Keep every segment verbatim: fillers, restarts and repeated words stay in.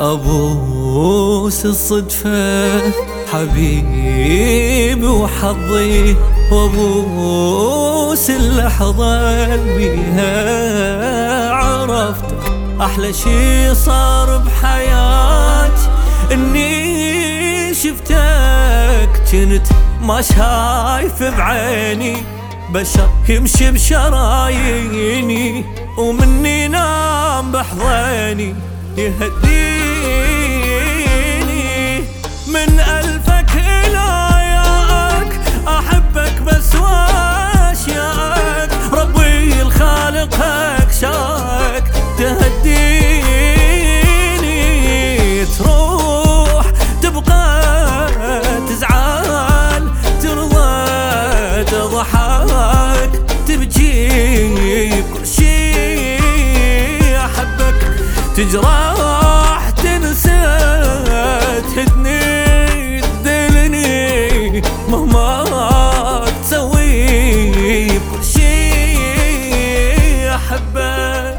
أبوس الصدفة حبيبي وحظي، وأبوس اللحظة بيها عرفت أحلى شي صار بحياتي، إني شفتك كنت ما شايف بعيني بشر يمشي بشراييني، ومني نام بحضيني يهديني. من ألفك إلى ياك أحبك بس واشياك، ربي الخالق أكشاك تهديني. تروح تبقى تزعل ترضى تضحك تبكي كل شي أحبك، تجرح تنسى تهدني تذلني مهما تسوي كل شي أحبك.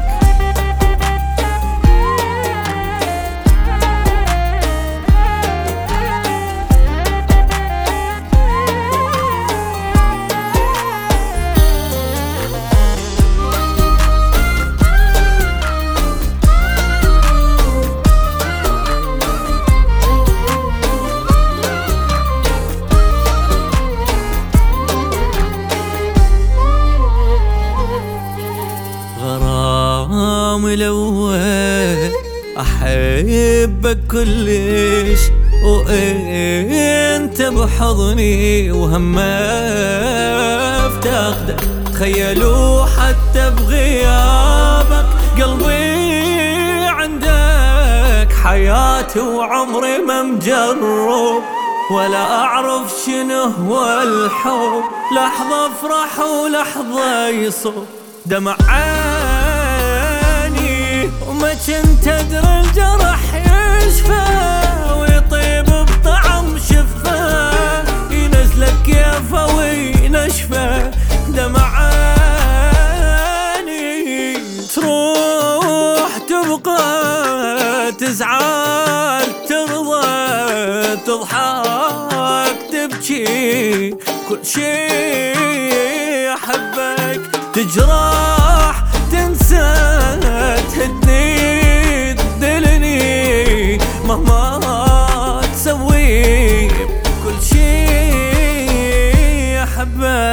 غرام الأول أحبك كلش، وإنت بحضني وهم افتقدك. تخيلوا حتى بغيابك قلبي عندك، حياتي وعمري ما مجرب ولا أعرف شنو هو الحب. لحظة أفرح ولحظة يصب دمع عيني، وما كنت أدري الجرح يشفى ويطيب بطعم شفاه، ينزلك كيفه وينشفى دمع عيني. تروح تبقى تزعل ترضى تضحك تبكي كل شي أحبك، تجرح تنسى تهدني تذلني مهما تسوي كل شي أحبك.